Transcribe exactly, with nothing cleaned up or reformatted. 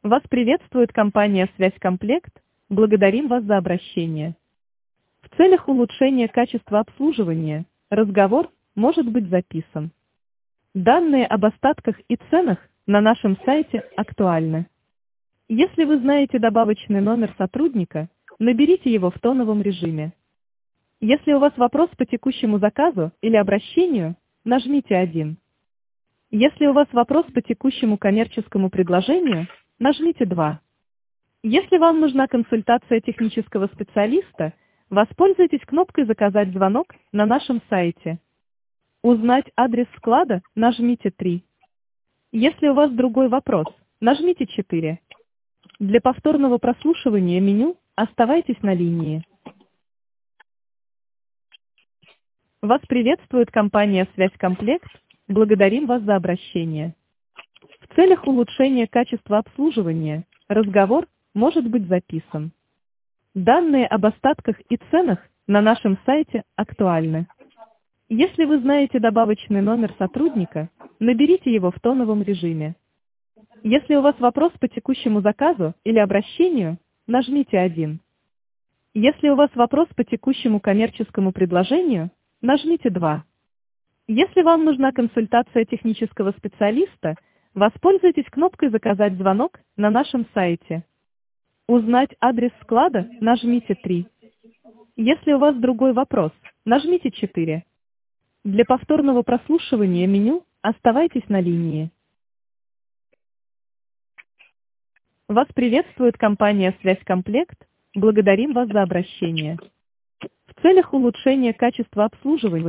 Вас приветствует компания «Связь Комплект». Благодарим вас за обращение. В целях улучшения качества обслуживания разговор может быть записан. Данные об остатках и ценах на нашем сайте актуальны. Если вы знаете добавочный номер сотрудника, наберите его в тоновом режиме. Если у вас вопрос по текущему заказу или обращению, нажмите один. Если у вас вопрос по текущему коммерческому предложению, нажмите два. Если вам нужна консультация технического специалиста, воспользуйтесь кнопкой «Заказать звонок» на нашем сайте. Узнать адрес склада, нажмите три. Если у вас другой вопрос, нажмите четыре. Для повторного прослушивания меню оставайтесь на линии. Вас приветствует компания «Связь Комплект». Благодарим вас за обращение. В целях улучшения качества обслуживания разговор может быть записан. Данные об остатках и ценах на нашем сайте актуальны. Если вы знаете добавочный номер сотрудника, наберите его в тоновом режиме. Если у вас вопрос по текущему заказу или обращению, нажмите один. Если у вас вопрос по текущему коммерческому предложению, нажмите два. Если вам нужна консультация технического специалиста, воспользуйтесь кнопкой «Заказать звонок» на нашем сайте. Узнать адрес склада, нажмите три. Если у вас другой вопрос, нажмите четыре. Для повторного прослушивания меню оставайтесь на линии. Вас приветствует компания «Связь Комплект». Благодарим вас за обращение. В целях улучшения качества обслуживания